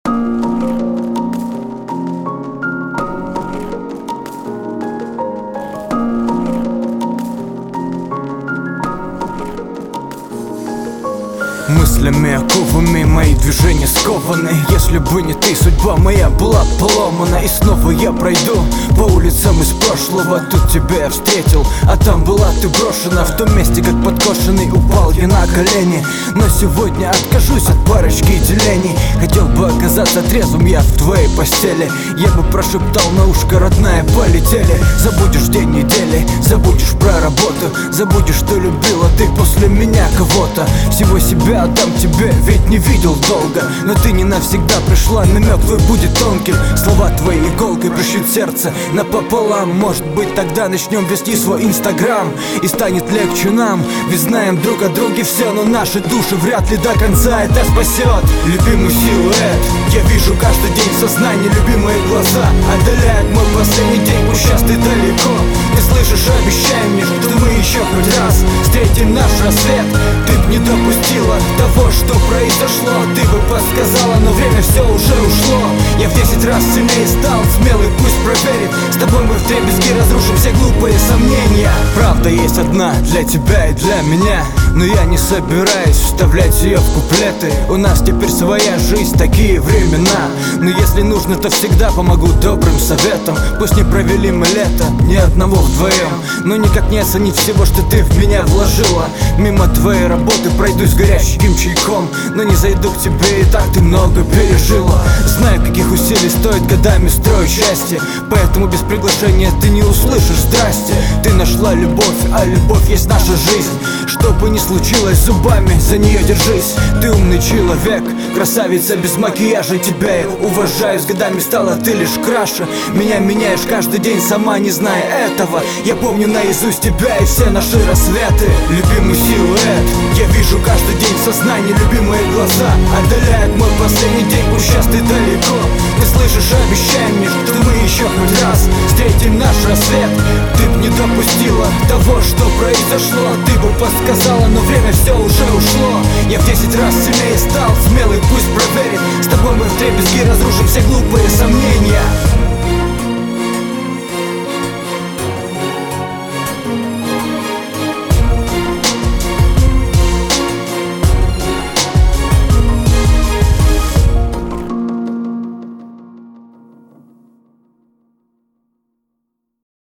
Мыслями оковами мои движения скованы. Если бы не ты, судьба моя была поломана. И снова я пройду по улицам из прошлого. Тут тебя я встретил, а там была ты брошена. В том месте, как подкошенный, упал я на колени. Но сегодня откажусь от парочки делений. Хотел бы оказаться трезвым я в твоей постели. Я бы прошептал на ушко: родная, полетели. Забудешь день недели, забудешь про работу, забудешь, что любила ты после меня кого-то. Всего себя отдам тебе, ведь не видел долго. Но ты не навсегда пришла, намек твой будет тонким. Слова твои иголкой пришьют сердце напополам. Может быть, тогда начнем вести свой инстаграм, и станет легче нам, ведь знаем друг о друге все. Но наши души вряд ли до конца это спасет. Любимый силуэт я вижу каждый день в сознании. Любимые глаза отдаляют мой последний день. Пусть сейчас ты далеко, ты слышишь, обещай мне, что мы еще хоть раз встретим наш рассвет. Ты б не допустила того, что произошло, ты бы подсказала, но время все уже ушло. Я в 10 раз сильнее стал, смелый пусть проверит. С тобой мы вдребезги разрушим все глупые сомнения. Правда есть одна для тебя и для меня, но я не собираюсь вставлять ее в куплеты. У нас теперь своя жизнь, такие времена. Но если нужно, то всегда помогу добрым советом. Пусть не провели мы лето ни одного вдвоем, но никак не оценить всего, что ты в меня вложила. Мимо твоей работы пройдусь горячим чайком, но не зайду к тебе, и так ты много пережила. Знаю, каких усилий стоит годами строить счастье, поэтому без приглашения ты не услышишь здрасте. Ты нашла любовь, а любовь есть наша жизнь. Что бы ни случилось, зубами за нее держись. Ты умный человек, красавица без макияжа. Тебя я уважаю, с годами стала ты лишь краше. Меня меняешь каждый день, сама не зная этого. Я помню наизусть тебя и все наши рассветы. Любимый силуэт я вижу каждый день в сознании. Любимые глаза отдаляют мой последний день. Пусть сейчас ты далеко, ты слышишь, обещай мне, что мы еще хоть раз встретим наш рассвет. Ты б не допустила того, что произошло, ты бы подсказала, но время все уже ушло. Я в 10 раз сильнее стал, смелый пусть проверит. С тобой мы вдребезги разрушим все глупые сомнения.